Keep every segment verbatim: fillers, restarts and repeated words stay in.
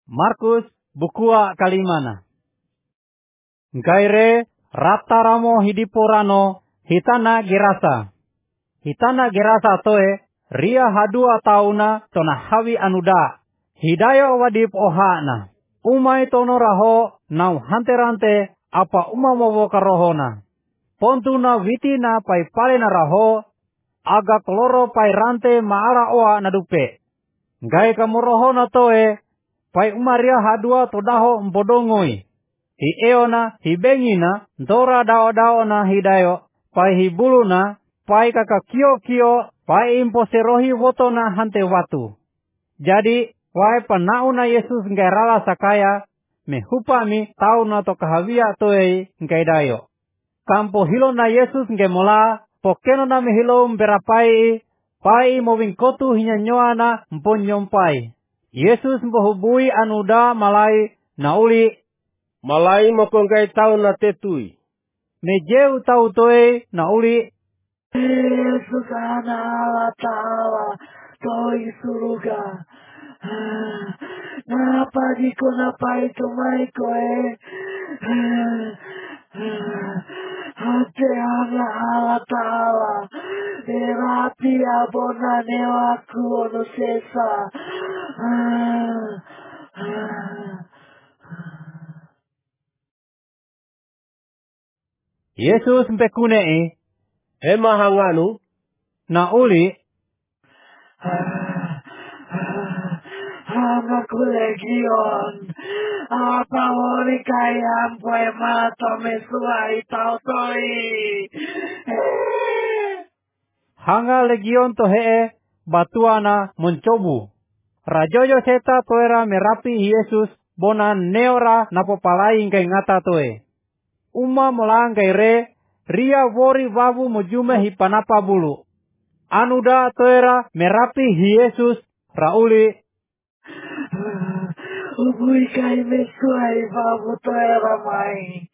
Markus bukua kalimana. Gaire rataramo hidiporano hitana gerasa. Hitana gerasa toe ria hadua tauna tona hawi anuda. Hidayo wadip ohana. Umay tono raho nau hanterante apa umamowo karohona. Pontuna witina pai palena raho aga kloro pai rante maara oa nadupe. Gai kamurohona toe pai umaria hadua todaho mpodongoi. Hi eona hi bengina dora dao-daona hidayo pai hi buluna pai kaka kio-kio pai imposerohi wotona hante watu. Jadi wai panauna Yesus ngai rala sakaya me hupami tauna to kahavia toe ngai dayo. Kampo hilo na Yesus ngai mola pokeno na me hilo mberapai pai mowingkotu hinyanyoana mponyompai. Yesus mbohubui anuda malai nauli malai mokongkai tau na tetui. Mejeu tau toe nauli Yesus ana Allah Ta'ala toi suruga. Napa diko napa itu maiko eh. Hati Allah Allah Ta'ala Erati abona newaku ono sesa. Yesus mpekunei Ema hanganu nauli Hamaku legion apa ori kayam poe mato mesuai tautoi. hanga legion tohee batuana mencobu. Rajoyo seta toera merapi Yesus bona neora napopalai ngai ngata toe. Uma molang ngai re ria wori wawu mojume hipanapa bulu. Anuda toera merapi Yesus rauli Ubui kai mesuai wawu toera mai.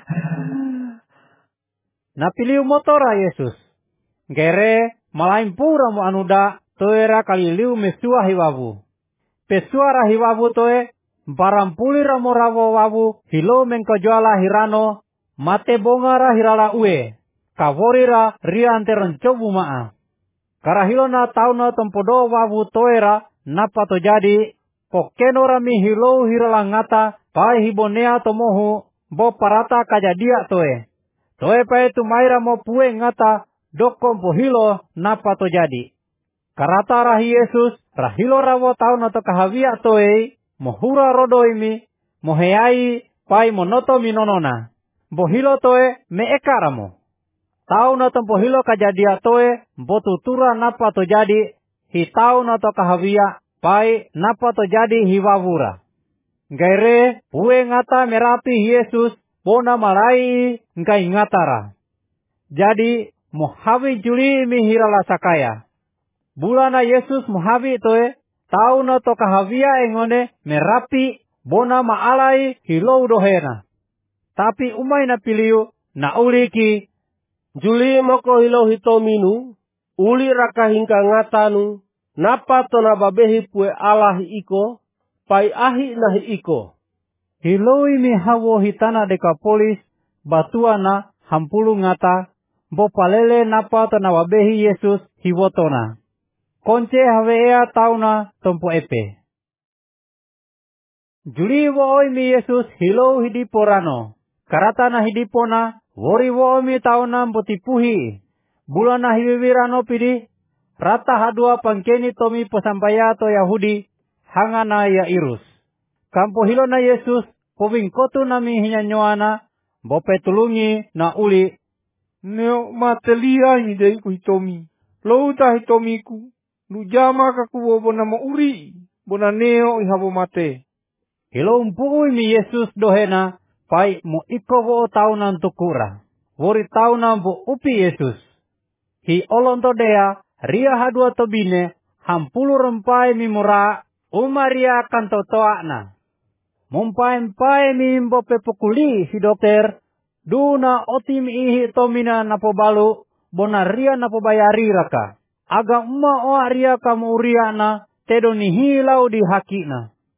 Napiliu motora Yesus. Gere malain pura mo anuda toera kaliliu mesua hiwawu. Pesuara hiwawu toe barampuli ramo rawo wawu hilo mengkojoala hirano mate bongara hirala ue. Kaworira ria anteron cobu maa. Karahilona tauna tempodo wawu toera napa to jadi pokeno rami hilo hirala ngata pai hibonea tomohu bo parata kajadia toe. Toe pai tumaira mo pue ngata dokom pohilo napa to jadi. Karata rahi Yesus rahilo rawo tauna to kahavia toe mohura rodoimi moheai pai monoto minonona. Bohilo toe me ekaramo. Tauna tempohilo kajadia toe botutura napa to jadi hi tauna to kahavia pai napa to jadi hiwawura. Gaire pue ngata merapi Yesus bona malai ngai ngatara. Jadi mohawi juli mi hirala sakaya. Bulana Yesus mohawi toe tauna to kahavia engone merapi bona maalai hilo dohena. Tapi umay na piliu na uliki juli moko hilo hitominu uli raka hingka ngatanu napa tona babehi pue Allah iko pai ahi nahi iko. Hiloi mi hawo hitana Dekapolis batuana hampulu ngata bo palele napa tona babehi Yesus hiwotona. Konce hawea tauna tompo epe. Juli wo mi Yesus hilo hidiporano. Karatana hidipona wori wo mi tauna mpotipuhi. Bulana hiwiwirano pidi rata hadua pangkeni tomi posampaya to Yahudi hangana ya irus. Kampo hilo na Yesus powingkotu nami hinyanyoana bope tulungi na uli. Neo matelia hidei ku hitomi. Louta hitomiku. Nujama kakuwo bona mo uri. Bona neo ihabo mate. Hilo umpui mi Yesus dohena pai mo iko wo taunan tukura. Wori taunan bo upi Yesus. Hi olonto dea ria hadua tobine hampulu rempai mi mura umaria kanto toakna. Mumpai-mpai mi mbope pukuli hi dokter duna otim ihi tomina napobalu bona ria napobayari raka. Aga umma oa ria kamu uriana tedo ni hilau di hakina.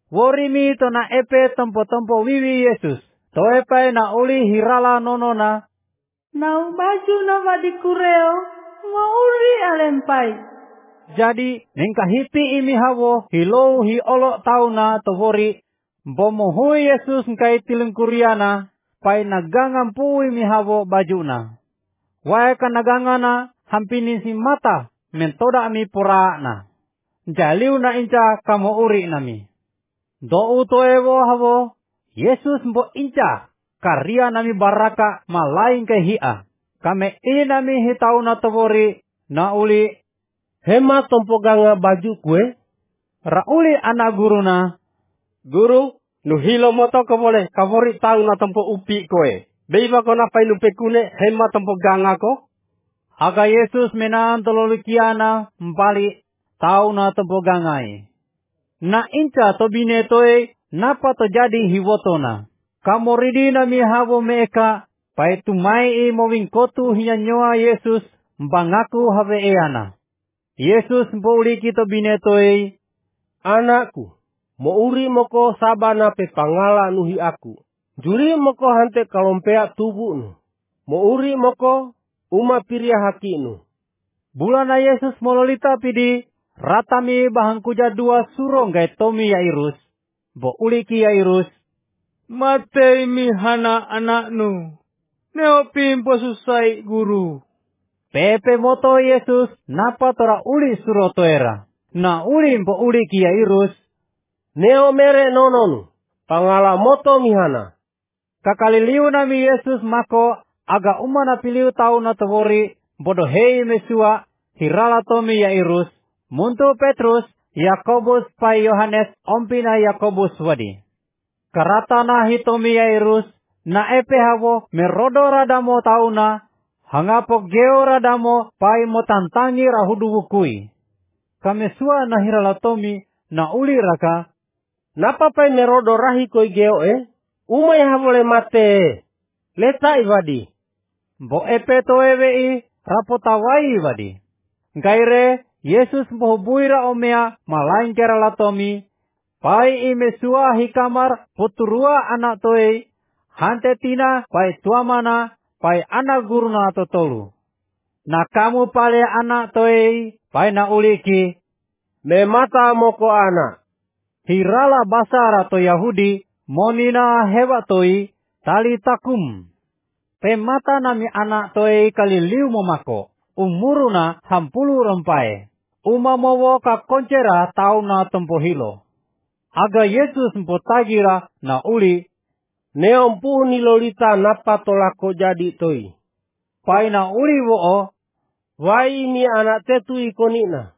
Worimi to na epe tempo-tempo wiwi Yesus. To epe na uli hirala nonona. Nau baju na wadikureo, mauri alempai. Jadi, nengka hipi imi hawo, hilou hi olok tauna tovori, bomohui Yesus ngai tilengkuriana, pai nagangan pui mi hawo bajuna. Wae kan nagangana, hampini si mata, mentoda mi pura na. Jaliu na inca kamo uri nami. Do uto ewo hawo, Yesus mbo inca, karya nami baraka malaing ke hia. Kame ini nami hitau na tovori, na uli, hema tompo ganga baju kue. Rauli anak guru na. Guru, nu hilo moto ko boleh, kavori tau na tompo upi koe. Beiba ko na pai lupe kune, hema tompo ganga ko. Aga Yesus menan tololikiana, mbali, tau na tompo gangai. Na inca tobine toe, napa to jadi hiwotona. Kamoridi na mi hawo meeka, pai tumai i mowing kotu hiya nyoa Yesus, mbangaku have eana. Yesus mboli kita binetoi, anakku, mo uri moko sabana pe pangala nuhi aku. Juri moko hante kalompea tubuh nu. Mo uri moko uma piria haki nu. Bulana Yesus mololita pidi, ratami bahangkuja dua surong gai tomi Yairus. Bo uliki Yairus, Matei mi hana anak nu. Neopim posusai guru. Pepe moto Yesus, napa tora uli surotoera. Na uli mpo uli ki Yairus. Neo mere nononu, pangala moto mihana. Kakaliliu nami Yesus mako, aga umana piliu tau na tawori, bodo hei mesua, hirala tomi Yairus. Muntu Petrus, Yakobus pai Yohanes, ompina Yakobus wadi. Karata na hitomi Yairus, na epe hawo, merodo radamo tau na, hangapok geo radamo pai motantangi rahudu wukui. Kamesua na hiralatomi na uli raka. Napa pai merodo rahi koi geo eh? Umay havole mate. Leta iwadi. Bo epe to ewei rapotawai wadi. Gaire Yesus mpohubuira omea malaing keralatomi. Pai imesua hikamar puturua anak toei. Hante tina pai tuamana. Pai anak guru na totolu. Na kamu pale anak toei, pai na uliki. Me mata moko anak. Hirala basara to Yahudi, monina hewa toi, tali takum. Pe mata nami anak toei kali liu momako, umuruna hampulu rompai. Uma mowo ka koncera tau na tempo hilo. Aga Yesus mpotagira na uli, neompu nilolita napa tolako jadi toi. Pai na uli wo, wai mi anak tetu ikonina.